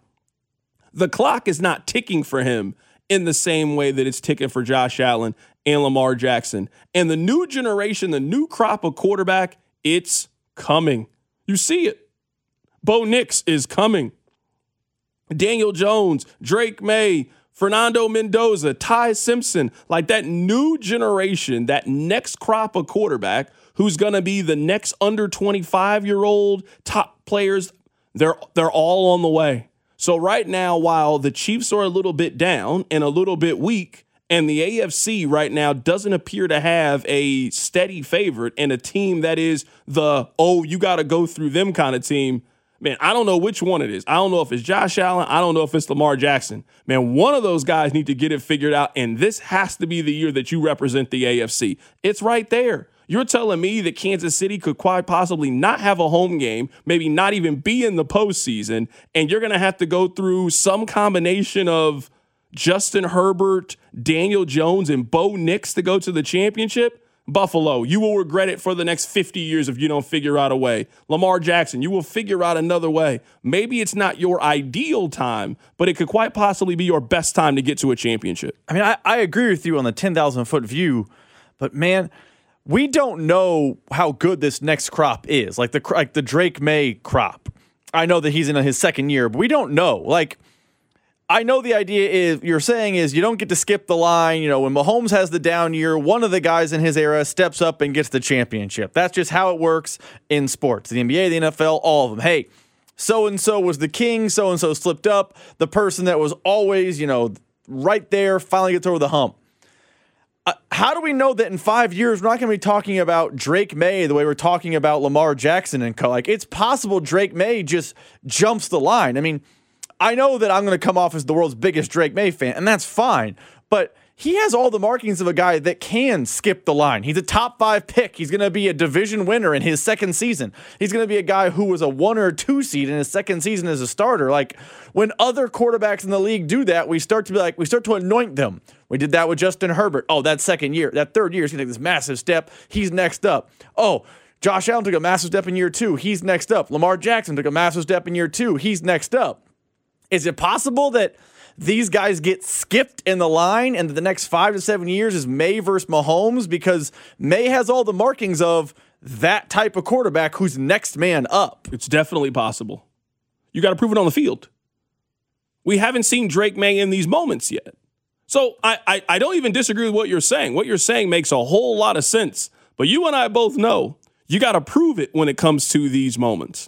The clock is not ticking for him in the same way that it's ticking for Josh Allen and Lamar Jackson. And the new generation, the new crop of quarterback, it's coming. You see it. Bo Nix is coming. Daniel Jones, Drake May, Fernando Mendoza, Ty Simpson, like that new generation, that next crop of quarterback who's going to be the next under twenty-five-year-old top players, they're they're all on the way. So right now, while the Chiefs are a little bit down and a little bit weak, And the A F C right now doesn't appear to have a steady favorite and a team that is the, oh, you got to go through them kind of team. Man, I don't know which one it is. I don't know if it's Josh Allen. I don't know if it's Lamar Jackson. Man, one of those guys need to get it figured out, and this has to be the year that you represent the A F C. It's right there. You're telling me that Kansas City could quite possibly not have a home game, maybe not even be in the postseason, and you're going to have to go through some combination of Justin Herbert, Daniel Jones, and Bo Nix to go to the championship? Buffalo, you will regret it for the next fifty years if you don't figure out a way. Lamar Jackson, you will figure out another way. Maybe it's not your ideal time, but it could quite possibly be your best time to get to a championship. I mean, I, I agree with you on the ten thousand foot view, but man, we don't know how good this next crop is, like the like the Drake May crop. I know that he's in his second year, but we don't know. Like, I know the idea is, you're saying is you don't get to skip the line. You know, when Mahomes has the down year, one of the guys in his era steps up and gets the championship. That's just how it works in sports. The N B A, the N F L, all of them. Hey, so-and-so was the king, so-and-so slipped up. The person that was always, you know, right there finally gets over the hump. Uh, how do we know that in five years we're not going to be talking about Drake May the way we're talking about Lamar Jackson and co? Like, it's possible Drake May just jumps the line. I mean, I know that I'm going to come off as the world's biggest Drake May fan, and that's fine, but he has all the markings of a guy that can skip the line. He's a top five pick. He's going to be a division winner in his second season. He's going to be a guy who was a one or a two seed in his second season as a starter. Like, when other quarterbacks in the league do that, we start to be like, we start to anoint them. We did that with Justin Herbert. Oh, that second year, that third year, he's going to take this massive step. He's next up. Oh, Josh Allen took a massive step in year two. He's next up. Lamar Jackson took a massive step in year two. He's next up. Is it possible that these guys get skipped in the line and the next five to seven years is May versus Mahomes? Because May has all the markings of that type of quarterback who's next man up. It's definitely possible. You got to prove it on the field. We haven't seen Drake May in these moments yet. So I, I, I don't even disagree with what you're saying. What you're saying makes a whole lot of sense. But you and I both know you got to prove it when it comes to these moments.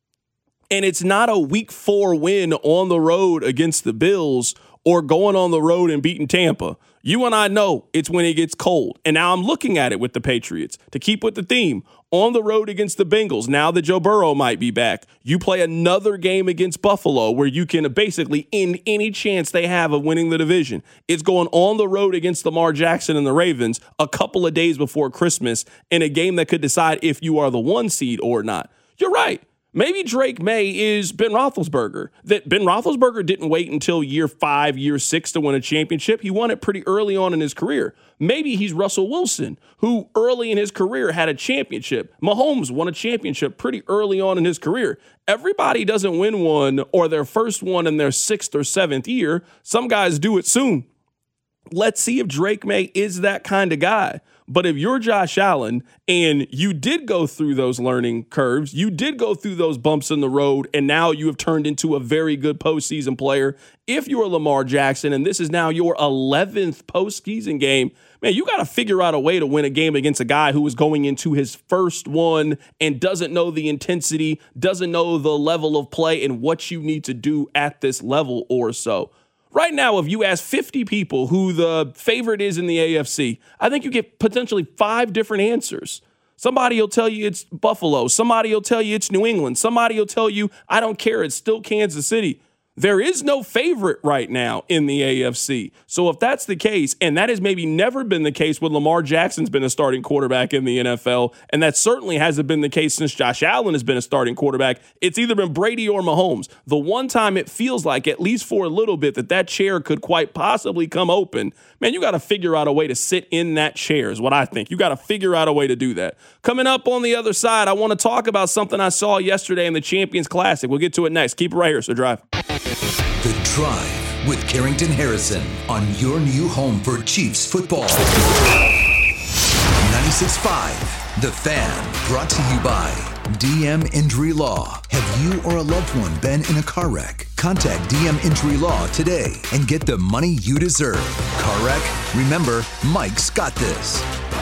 And it's not a week four win on the road against the Bills or going on the road and beating Tampa. You and I know it's when it gets cold. And now I'm looking at it with the Patriots to keep with the theme. On the road against the Bengals, now that Joe Burrow might be back, you play another game against Buffalo where you can basically end any chance they have of winning the division. It's going on the road against Lamar Jackson and the Ravens a couple of days before Christmas in a game that could decide if you are the one seed or not. You're right. Maybe Drake May is Ben Roethlisberger. That Ben Roethlisberger didn't wait until year five, year six to win a championship. He won it pretty early on in his career. Maybe he's Russell Wilson, who early in his career had a championship. Mahomes won a championship pretty early on in his career. Everybody doesn't win one or their first one in their sixth or seventh year. Some guys do it soon. Let's see if Drake May is that kind of guy. But if you're Josh Allen and you did go through those learning curves, you did go through those bumps in the road, and now you have turned into a very good postseason player. If you're Lamar Jackson and this is now your eleventh postseason game, man, you got to figure out a way to win a game against a guy who is going into his first one and doesn't know the intensity, doesn't know the level of play and what you need to do at this level or so. Right now, if you ask fifty people who the favorite is in the A F C, I think you get potentially five different answers. Somebody will tell you it's Buffalo. Somebody will tell you it's New England. Somebody will tell you, I don't care, it's still Kansas City. There is no favorite right now in the A F C. So if that's the case, and that has maybe never been the case when Lamar Jackson's been a starting quarterback in the N F L, and that certainly hasn't been the case since Josh Allen has been a starting quarterback, it's either been Brady or Mahomes. The one time it feels like, at least for a little bit, that that chair could quite possibly come open, man, you got to figure out a way to sit in that chair is what I think. You got to figure out a way to do that. Coming up on the other side, I want to talk about something I saw yesterday in the Champions Classic. We'll get to it next. Keep it right here, so drive. The Drive with Carrington Harrison on your new home for Chiefs football. ninety-six point five, The Fan, brought to you by D M Injury Law. Have you or a loved one been in a car wreck? Contact D M Injury Law today and get the money you deserve. Car wreck? Remember, Mike's got this.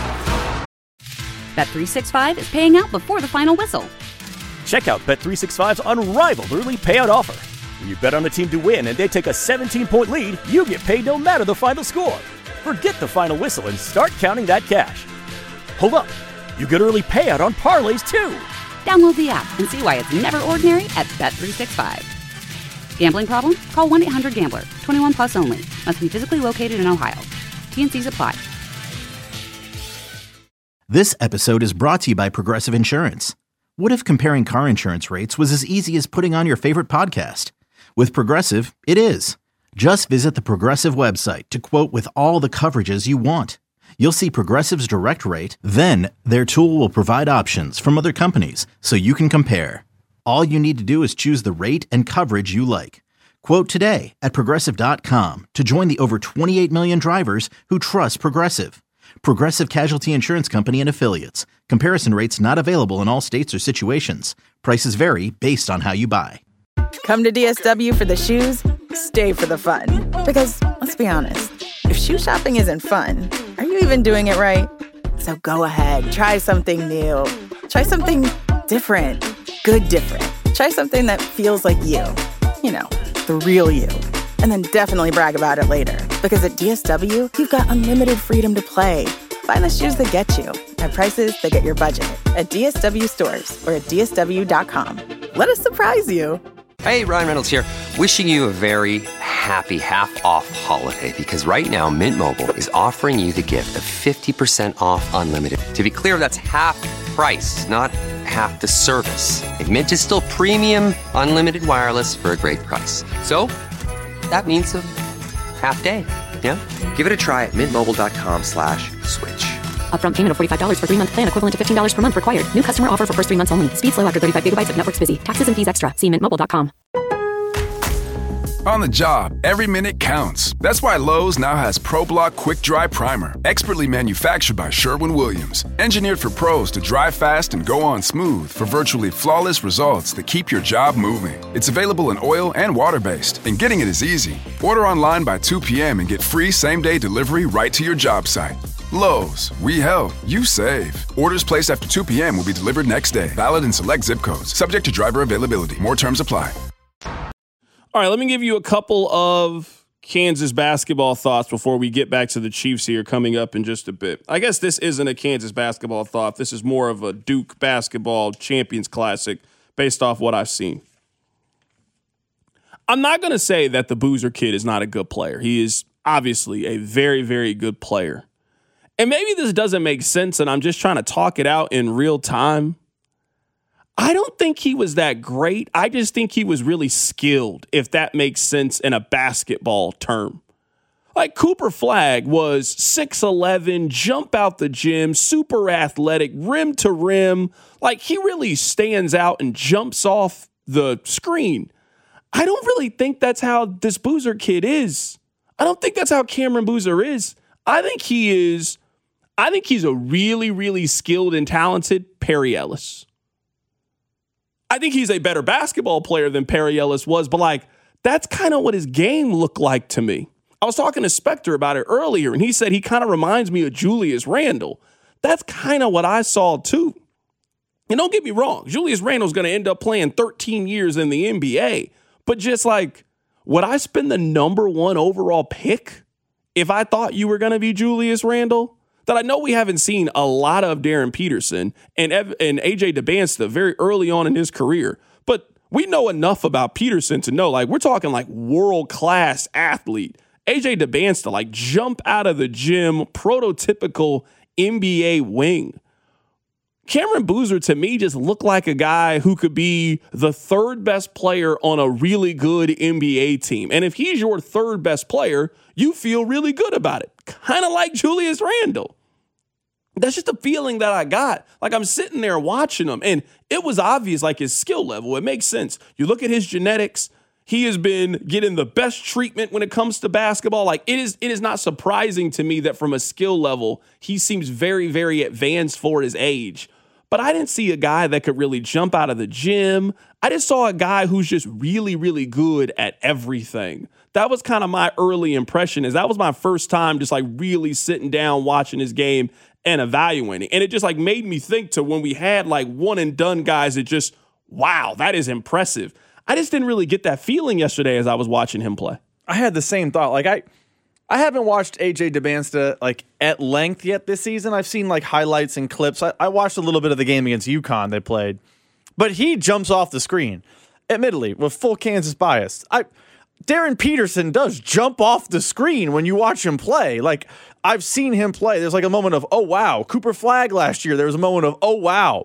Bet three sixty-five is paying out before the final whistle. Check out Bet three sixty-five's unrivaled early payout offer. When you bet on a team to win and they take a seventeen-point lead, you get paid no matter the final score. Forget the final whistle and start counting that cash. Hold up. You get early payout on parlays, too. Download the app and see why it's never ordinary at Bet three sixty-five. Gambling problem? Call one eight hundred gambler. twenty-one plus only. Must be physically located in Ohio. T and C's apply. This episode is brought to you by Progressive Insurance. What if comparing car insurance rates was as easy as putting on your favorite podcast? With Progressive, it is. Just visit the Progressive website to quote with all the coverages you want. You'll see Progressive's direct rate, then their tool will provide options from other companies so you can compare. All you need to do is choose the rate and coverage you like. Quote today at Progressive dot com to join the over twenty-eight million drivers who trust Progressive. Progressive Casualty Insurance Company and Affiliates. Comparison rates not available in all states or situations. Prices vary based on how you buy. Come to D S W for the shoes, stay for the fun. Because, let's be honest, if shoe shopping isn't fun, are you even doing it right? So go ahead, try something new. Try something different. Good different. Try something that feels like you. You know, the real you. And then definitely brag about it later. Because at D S W, you've got unlimited freedom to play. Find the shoes that get you at prices that get your budget at D S W stores or at D S W dot com. Let us surprise you. Hey, Ryan Reynolds here. Wishing you a very happy half-off holiday because right now Mint Mobile is offering you the gift of fifty percent off unlimited. To be clear, that's half price, not half the service. And Mint is still premium unlimited wireless for a great price. So that means a half day, yeah? Give it a try at mintmobile.com slash switch. Upfront payment of forty-five dollars for three-month plan equivalent to fifteen dollars per month required. New customer offer for first three months only. Speed slow after thirty-five gigabytes if network's busy. Taxes and fees extra. See mint mobile dot com. On the job, every minute counts. That's why Lowe's now has ProBlock Quick Dry Primer, expertly manufactured by Sherwin-Williams. Engineered for pros to dry fast and go on smooth for virtually flawless results that keep your job moving. It's available in oil and water-based, and getting it is easy. Order online by two p.m. and get free same-day delivery right to your job site. Lowe's, we help, you save. Orders placed after two p.m. will be delivered next day. Valid in select zip codes. Subject to driver availability. More terms apply. All right, let me give you a couple of Kansas basketball thoughts before we get back to the Chiefs here coming up in just a bit. I guess this isn't a Kansas basketball thought. This is more of a Duke basketball Champions Classic based off what I've seen. I'm not going to say that the Boozer kid is not a good player. He is obviously a very, very good player. And maybe this doesn't make sense, and I'm just trying to talk it out in real time. I don't think he was that great. I just think he was really skilled, if that makes sense in a basketball term. Like Cooper Flagg was six eleven, jump out the gym, super athletic, rim to rim. Like he really stands out and jumps off the screen. I don't really think that's how this Boozer kid is. I don't think that's how Cameron Boozer is. I think he is, I think he's a really, really skilled and talented Perry Ellis. I think he's a better basketball player than Perry Ellis was, but like, that's kind of what his game looked like to me. I was talking to Spectre about it earlier, and he said he kind of reminds me of Julius Randle. That's kind of what I saw too. And don't get me wrong, Julius Randle's going to end up playing thirteen years in the N B A, but just like, would I spend the number one overall pick if I thought you were going to be Julius Randle? That I know we haven't seen a lot of Darren Peterson and Ev- and A J DeBansta very early on in his career, but we know enough about Peterson to know, like, we're talking like world-class athlete. A J DeBansta, like, jump out of the gym, prototypical N B A wing. Cameron Boozer, to me, just looked like a guy who could be the third best player on a really good N B A team. And if he's your third best player, you feel really good about it. Kind of like Julius Randle. That's just a feeling that I got. Like, I'm sitting there watching him, and it was obvious, like, his skill level. It makes sense. You look at his genetics. He has been getting the best treatment when it comes to basketball. Like, it is it is not surprising to me that from a skill level, he seems very, very advanced for his age. But I didn't see a guy that could really jump out of the gym. I just saw a guy who's just really, really good at everything. That was kind of my early impression, is that was my first time just like really sitting down watching his game and evaluating. And it just like made me think to when we had like one and done guys that just, wow, that is impressive. I just didn't really get that feeling yesterday as I was watching him play. I had the same thought. Like I, I haven't watched A J Dybantsa like at length yet this season. I've seen like highlights and clips. I, I watched a little bit of the game against UConn they played, but he jumps off the screen, admittedly, with full Kansas bias. I Darren Peterson does jump off the screen when you watch him play. Like, I've seen him play. There's like a moment of, oh, wow. Cooper Flagg last year, there was a moment of, oh, wow.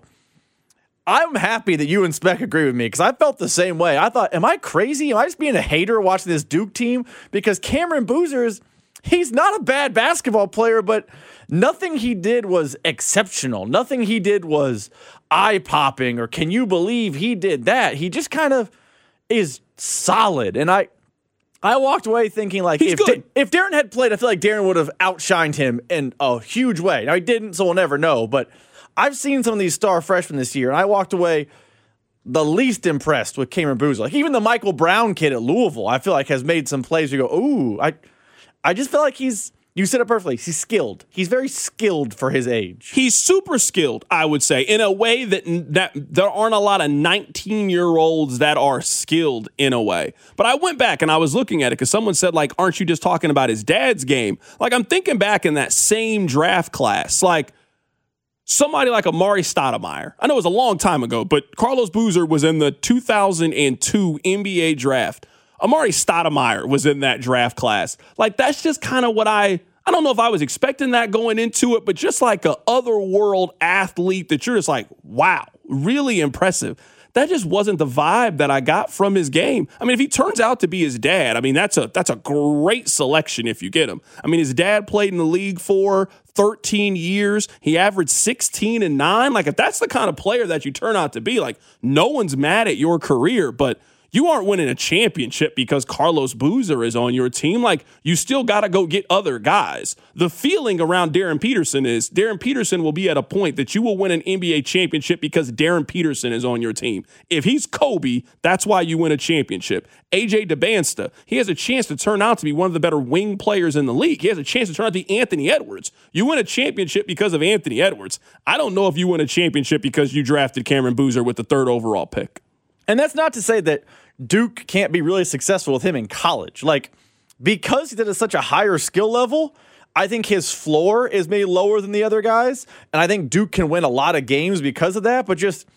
I'm happy that you and Speck agree with me because I felt the same way. I thought, am I crazy? Am I just being a hater watching this Duke team? Because Cameron Boozer is, he's not a bad basketball player, but nothing he did was exceptional. Nothing he did was eye-popping or can you believe he did that? He just kind of is solid. And I I walked away thinking, like, if, da- if Darren had played, I feel like Darren would have outshined him in a huge way. Now, he didn't, so we'll never know. But I've seen some of these star freshmen this year, and I walked away the least impressed with Cameron Boozer. Like, even the Michael Brown kid at Louisville, I feel like has made some plays where you go, ooh, I, I just feel like he's, you said it perfectly, he's skilled. He's very skilled for his age. He's super skilled, I would say, in a way that, that there aren't a lot of nineteen-year-olds that are skilled in a way. But I went back and I was looking at it because someone said, like, aren't you just talking about his dad's game? Like, I'm thinking back in that same draft class, like, somebody like Amari Stoudemire. I know it was a long time ago, but Carlos Boozer was in the two thousand two N B A draft. Amari Stoudemire was in that draft class. Like, that's just kind of what I, I don't know if I was expecting that going into it, but just like a otherworld athlete that you're just like, wow, really impressive. That just wasn't the vibe that I got from his game. I mean, if he turns out to be his dad, I mean, that's a that's a great selection if you get him. I mean, his dad played in the league for thirteen years. He averaged sixteen and nine. Like, if that's the kind of player that you turn out to be, like, no one's mad at your career, but you aren't winning a championship because Carlos Boozer is on your team. Like, you still got to go get other guys. The feeling around Darren Peterson is Darren Peterson will be at a point that you will win an N B A championship because Darren Peterson is on your team. If he's Kobe, that's why you win a championship. A J Dybantsa, he has a chance to turn out to be one of the better wing players in the league. He has a chance to turn out to be Anthony Edwards. You win a championship because of Anthony Edwards. I don't know if you win a championship because you drafted Cameron Boozer with the third overall pick. And that's not to say that Duke can't be really successful with him in college. Like, because he's at such a higher skill level, I think his floor is maybe lower than the other guys. And I think Duke can win a lot of games because of that. But just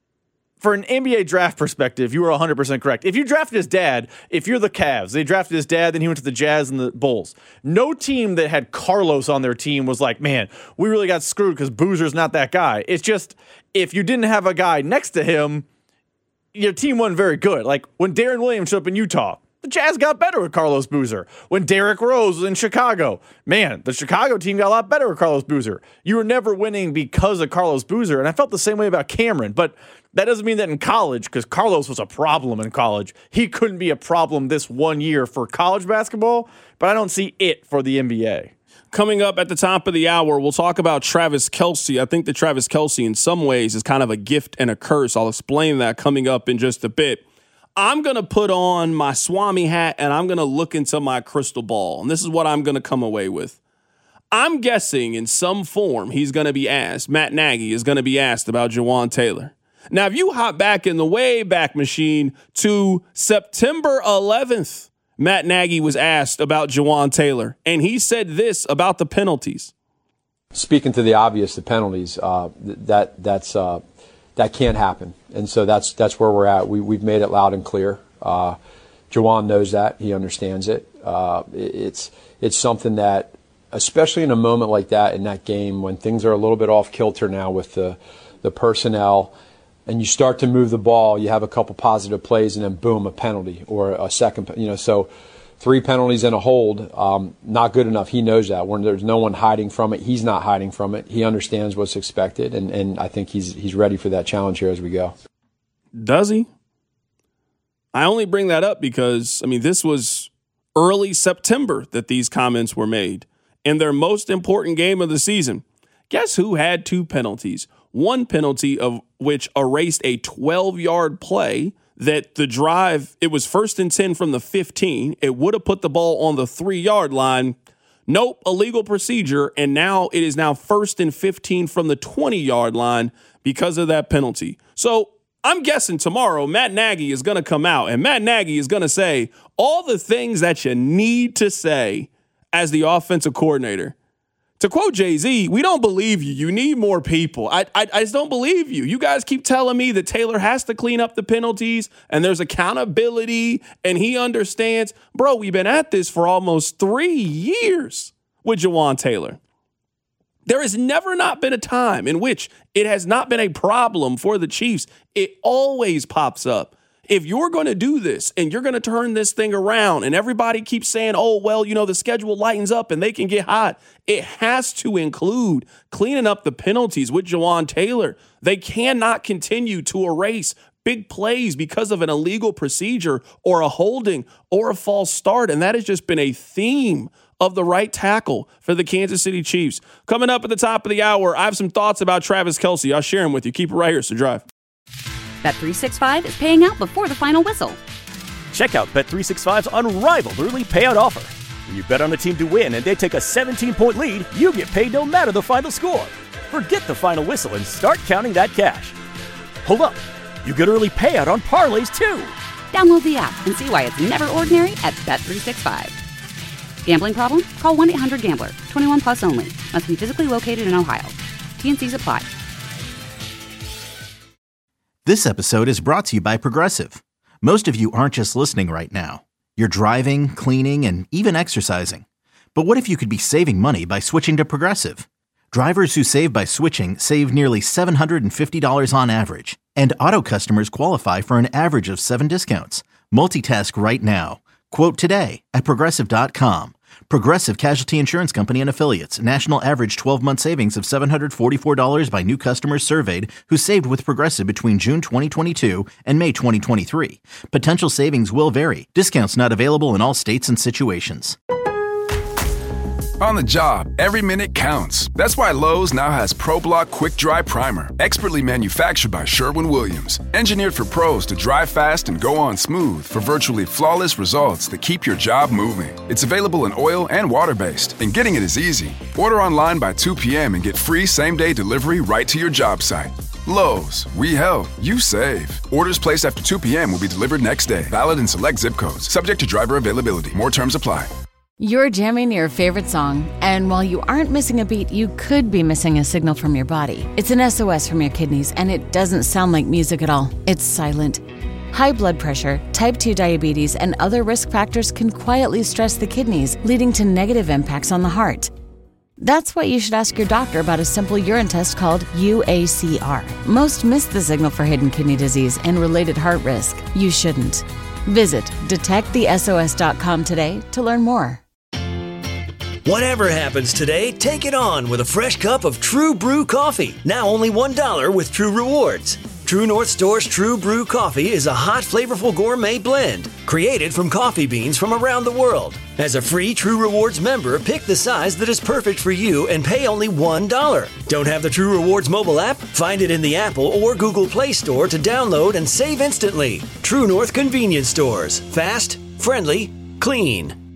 for an N B A draft perspective, you were one hundred percent correct. If you drafted his dad, if you're the Cavs, they drafted his dad, then he went to the Jazz and the Bulls. No team that had Carlos on their team was like, man, we really got screwed because Boozer's not that guy. It's just, if you didn't have a guy next to him, your team wasn't very good. Like, when Darren Williams showed up in Utah, the Jazz got better with Carlos Boozer. When Derrick Rose was in Chicago, man, the Chicago team got a lot better with Carlos Boozer. You were never winning because of Carlos Boozer, and I felt the same way about Cameron, but that doesn't mean that in college, because Carlos was a problem in college. He couldn't be a problem this one year for college basketball, but I don't see it for the N B A. Coming up at the top of the hour, we'll talk about Travis Kelce. I think that Travis Kelce, in some ways, is kind of a gift and a curse. I'll explain that coming up in just a bit. I'm going to put on my Swami hat, and I'm going to look into my crystal ball. And this is what I'm going to come away with. I'm guessing in some form he's going to be asked, Matt Nagy is going to be asked about Jawaan Taylor. Now, if you hop back in the way back machine to September eleventh, Matt Nagy was asked about Jawaan Taylor, and he said this about the penalties. Speaking to the obvious, the penalties, uh, that that's uh, that can't happen, and so that's that's where we're at. We we've made it loud and clear. Uh, Jawaan knows that, he understands it. Uh, it's it's something that, especially in a moment like that in that game when things are a little bit off kilter now with the the personnel. And you start to move the ball, you have a couple positive plays, and then boom, a penalty or a second. You know, so three penalties and a hold, um, not good enough. He knows that. When there's no one hiding from it, he's not hiding from it. He understands what's expected, and, and I think he's he's ready for that challenge here as we go. Does he? I only bring that up because, I mean, this was early September that these comments were made in their most important game of the season. Guess who had two penalties? One penalty of which erased a twelve-yard play that the drive, it was first and ten from the fifteen. It would have put the ball on the three-yard line. Nope, illegal procedure, and now it is now first and fifteen from the twenty-yard line because of that penalty. So I'm guessing tomorrow Matt Nagy is going to come out, and Matt Nagy is going to say all the things that you need to say as the offensive coordinator. To quote Jay-Z, we don't believe you. You need more people. I, I I just don't believe you. You guys keep telling me that Taylor has to clean up the penalties and there's accountability and he understands. Bro, we've been at this for almost three years with Jawaan Taylor. There has never not been a time in which it has not been a problem for the Chiefs. It always pops up. If you're going to do this and you're going to turn this thing around and everybody keeps saying, oh, well, you know, the schedule lightens up and they can get hot, it has to include cleaning up the penalties with Jawaan Taylor. They cannot continue to erase big plays because of an illegal procedure or a holding or a false start. And that has just been a theme of the right tackle for the Kansas City Chiefs. Coming up at the top of the hour, I have some thoughts about Travis Kelce. I'll share them with you. Keep it right here, so drive. Bet three sixty-five is paying out before the final whistle. Check out Bet three sixty-five's unrivaled early payout offer. When you bet on a team to win and they take a seventeen-point lead, you get paid no matter the final score. Forget the final whistle and start counting that cash. Hold up. You get early payout on parlays, too. Download the app and see why it's never ordinary at Bet three sixty-five. Gambling problem? Call one eight hundred gambler. twenty-one plus only. Must be physically located in Ohio. T and C's apply. This episode is brought to you by Progressive. Most of you aren't just listening right now. You're driving, cleaning, and even exercising. But what if you could be saving money by switching to Progressive? Drivers who save by switching save nearly seven hundred fifty dollars on average. And auto customers qualify for an average of seven discounts. Multitask right now. Quote today at Progressive dot com. Progressive Casualty Insurance Company and Affiliates. National average twelve-month savings of seven hundred forty-four dollars by new customers surveyed who saved with Progressive between June twenty twenty-two and May twenty twenty-three. Potential savings will vary. Discounts not available in all states and situations. On the job, every minute counts. That's why Lowe's now has ProBlock Quick Dry Primer, expertly manufactured by Sherwin-Williams. Engineered for pros to dry fast and go on smooth for virtually flawless results that keep your job moving. It's available in oil and water-based, and getting it is easy. Order online by two p.m. and get free same-day delivery right to your job site. Lowe's, we help, you save. Orders placed after two p.m. will be delivered next day. Valid in select zip codes. Subject to driver availability. More terms apply. You're jamming your favorite song, and while you aren't missing a beat, you could be missing a signal from your body. It's an S O S from your kidneys, and it doesn't sound like music at all. It's silent. High blood pressure, type two diabetes, and other risk factors can quietly stress the kidneys, leading to negative impacts on the heart. That's why you should ask your doctor about a simple urine test called U A C R. Most miss the signal for hidden kidney disease and related heart risk. You shouldn't. Visit detect the S O S dot com today to learn more. Whatever happens today, take it on with a fresh cup of True Brew coffee. Now only one dollar with True Rewards. True North Store's True Brew coffee is a hot, flavorful gourmet blend created from coffee beans from around the world. As a free True Rewards member, pick the size that is perfect for you and pay only one dollar. Don't have the True Rewards mobile app? Find it in the Apple or Google Play Store to download and save instantly. True North Convenience Stores. Fast, friendly, clean.